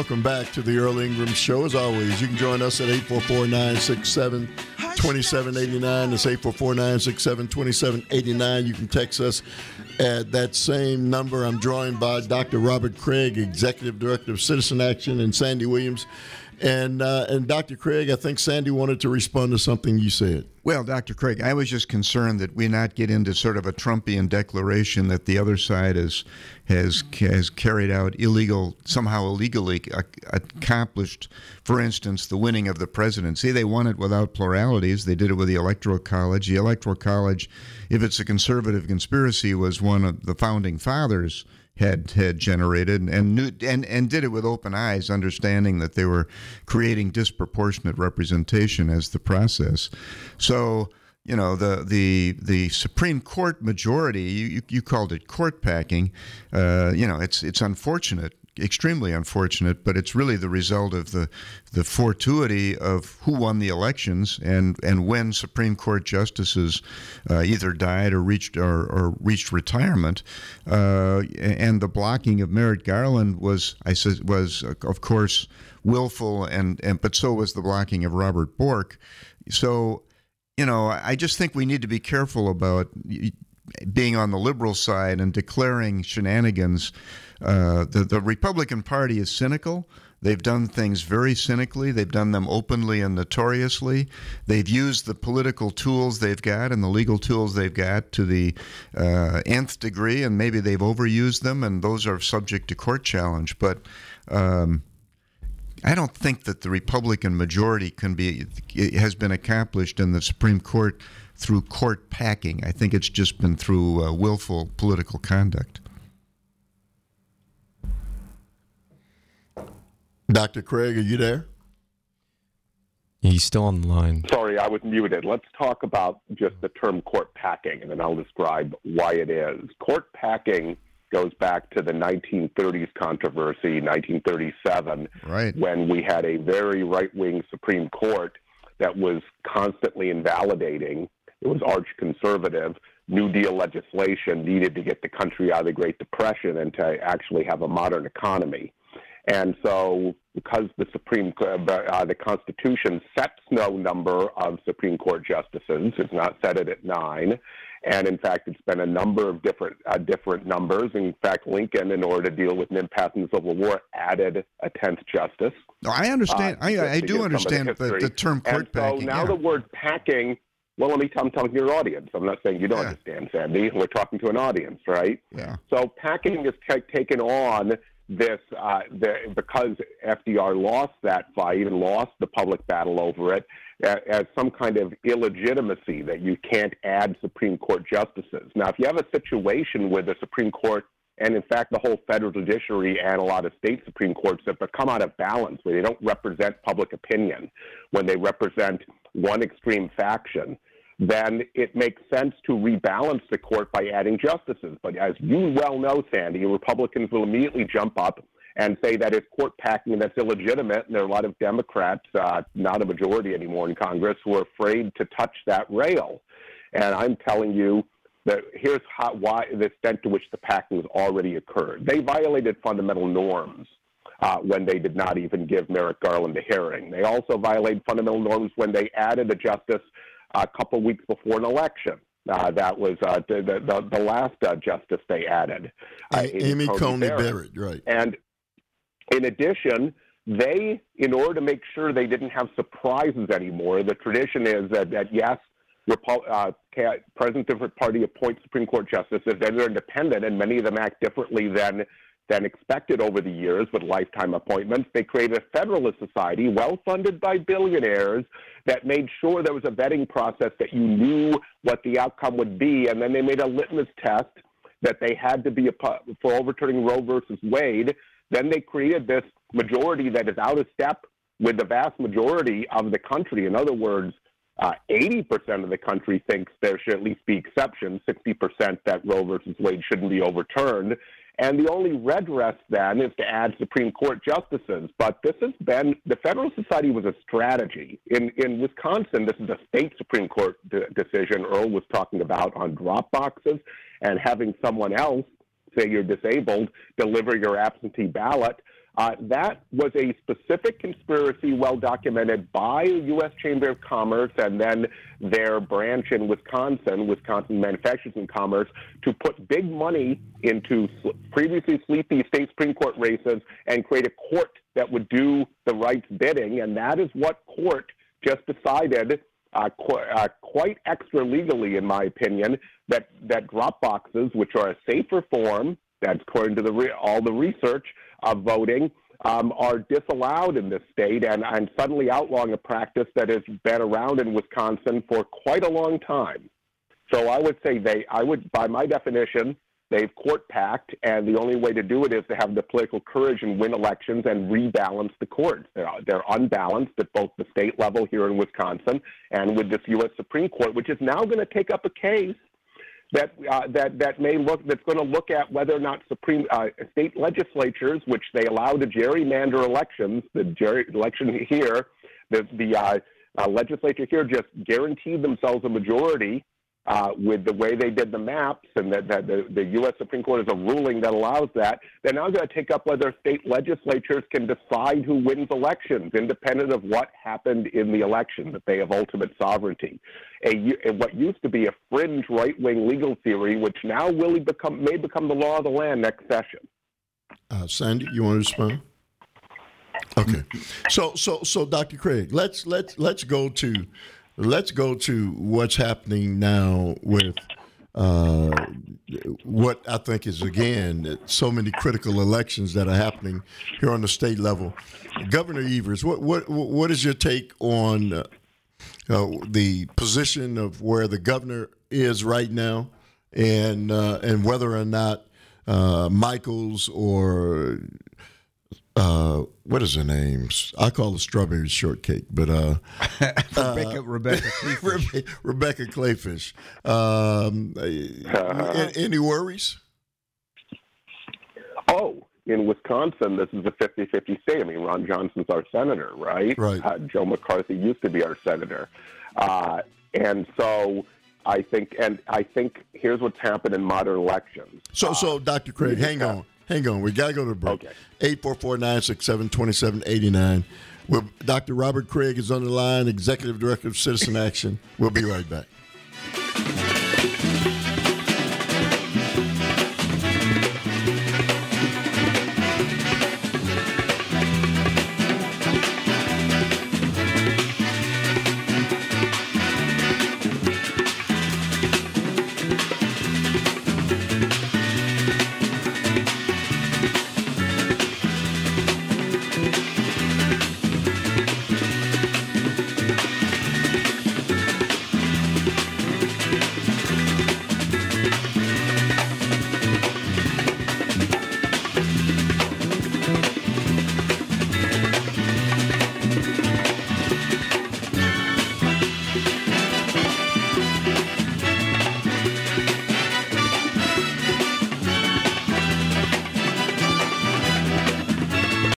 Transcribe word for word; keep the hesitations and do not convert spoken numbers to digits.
welcome back to the Earl Ingram Show. As always, you can join us at eight four four, nine six seven, two seven eight nine. That's eight four four, nine six seven, two seven eight nine. You can text us at that same number. I'm joined by Doctor Robert Craig, Executive Director of Citizen Action, and Sandy Williams. And uh, and Doctor Craig, I think Sandy wanted to respond to something you said. Well, Doctor Craig, I was just concerned that we not get into sort of a Trumpian declaration that the other side has has has carried out illegal, somehow illegally accomplished, for instance, the winning of the presidency. They won it without pluralities. They did it with the Electoral College. The Electoral College, if it's a conservative conspiracy, was one of the founding fathers had had generated and knew and, and did it with open eyes, understanding that they were creating disproportionate representation as the process. So, you know, the the the Supreme Court majority, you you called it court packing. Uh, you know, it's it's unfortunate, extremely unfortunate, but it's really the result of the the fortuity of who won the elections and, and when Supreme Court justices uh, either died or reached or, or reached retirement, uh, and the blocking of Merrick Garland was I said was of course willful, and, and but so was the blocking of Robert Bork. So, you know, I just think we need to be careful about being on the liberal side and declaring shenanigans. Uh, the, the Republican Party is cynical. They've done things very cynically. They've done them openly and notoriously. They've used the political tools they've got and the legal tools they've got to the uh, nth degree, and maybe they've overused them, and those are subject to court challenge. But um, I don't think that the Republican majority can be has been accomplished in the Supreme Court through court packing. I think it's just been through uh, willful political conduct. Doctor Craig, are you there? He's still on the line. Sorry, I was muted. Let's talk about just the term court packing, and then I'll describe why it is. Court packing goes back to the nineteen thirties controversy, nineteen thirty-seven, right, when we had a very right-wing Supreme Court that was constantly invalidating. It was arch-conservative. New Deal legislation needed to get the country out of the Great Depression and to actually have a modern economy. And so, because the Supreme uh, the Constitution sets no number of Supreme Court justices, it's not set it at nine, and in fact, it's been a number of different uh, different numbers. In fact, Lincoln, in order to deal with an impasse in the Civil War, added a tenth justice. No, I understand. Uh, I, I do understand the, the, the term court and so packing. now yeah. the word packing. Well, let me tell, I'm telling your audience. I'm not saying you don't yeah. understand, Sandy. We're talking to an audience, right? Yeah. So packing is t- taken on. This uh, the, because F D R lost that fight and lost the public battle over it uh, as some kind of illegitimacy that you can't add Supreme Court justices. Now, if you have a situation where the Supreme Court and, in fact, the whole federal judiciary and a lot of state Supreme Courts have become out of balance, where they don't represent public opinion, when they represent one extreme faction, then it makes sense to rebalance the court by adding justices. But as you well know, Sandy, Republicans will immediately jump up and say that it's court packing and that's illegitimate, and there are a lot of Democrats, uh, not a majority anymore in Congress, who are afraid to touch that rail. And I'm telling you that here's how, why the extent to which the packing has already occurred. They violated fundamental norms uh, when they did not even give Merrick Garland a hearing. They also violated fundamental norms when they added a justice a couple weeks before an election. Uh, that was uh, the, the, the last uh, justice they added. Uh, Amy Coney Barrett. Barrett, right. And in addition, they, in order to make sure they didn't have surprises anymore, the tradition is that, that yes, Repo- uh, President different party appoints Supreme Court justices, then they're independent, and many of them act differently than than expected over the years with lifetime appointments. They created a Federalist Society, well-funded by billionaires, that made sure there was a vetting process, that you knew what the outcome would be, and then they made a litmus test that they had to be a, for overturning Roe versus Wade. Then they created this majority that is out of step with the vast majority of the country. In other words, uh, eighty percent of the country thinks there should at least be exceptions, sixty percent that Roe versus Wade shouldn't be overturned. And the only redress then is to add Supreme Court justices. But this has been, the Federal Society was a strategy. In in Wisconsin, this is a state Supreme Court de- decision Earl was talking about on drop boxes, and having someone else, say you're disabled, deliver your absentee ballot. Uh, that was a specific conspiracy well documented by the U S Chamber of Commerce and then their branch in Wisconsin, Wisconsin Manufacturers and Commerce, to put big money into previously sleepy state Supreme Court races and create a court that would do the right's bidding. And that is what court just decided, uh, qu- uh, quite extra legally, in my opinion, that, that drop boxes, which are a safer form, that's according to the re- all the research of voting, um, are disallowed in this state and, and suddenly outlawing a practice that has been around in Wisconsin for quite a long time. So I would say they, I would, by my definition, they've court-packed, and the only way to do it is to have the political courage and win elections and rebalance the courts. They're, they're unbalanced at both the state level here in Wisconsin and with this U S Supreme Court, which is now going to take up a case that uh, that that may look that's going to look at whether or not Supreme uh, state legislatures, which they allow to gerrymander elections, the gerry election here, the the uh, uh, legislature here just guaranteed themselves a majority uh, with the way they did the maps, and that, that the, the U S Supreme Court is a ruling that allows that. They're now going to take up whether state legislatures can decide who wins elections, independent of what happened in the election, that they have ultimate sovereignty. A, what used to be a fringe right-wing legal theory, which now will become may become the law of the land next session. Uh, Sandy, you want to respond? Okay, so so so Doctor Craig, let's let's let's go to let's go to what's happening now with uh, what I think is again so many critical elections that are happening here on the state level. Governor Evers, what what what is your take on Uh, Uh, the position of where the governor is right now, and uh, and whether or not uh, Michaels or uh, what is her name? I call it strawberry shortcake, but uh, Rebecca, uh, Rebecca Clayfish. Rebecca Clayfish. Um, uh, any worries? Oh, in Wisconsin, this is a fifty-fifty state. I mean, Ron Johnson's our senator, right? Right. Uh, Joe McCarthy used to be our senator. Uh, and so I think, and I think here's what's happened in modern elections. So, so Doctor Craig, hang on. Hang on. We got to go to the break. Okay. eight four four, nine six seven, two seven eight nine. Well, Doctor Robert Craig is on the line, Executive Director of Citizen Action. We'll be right back.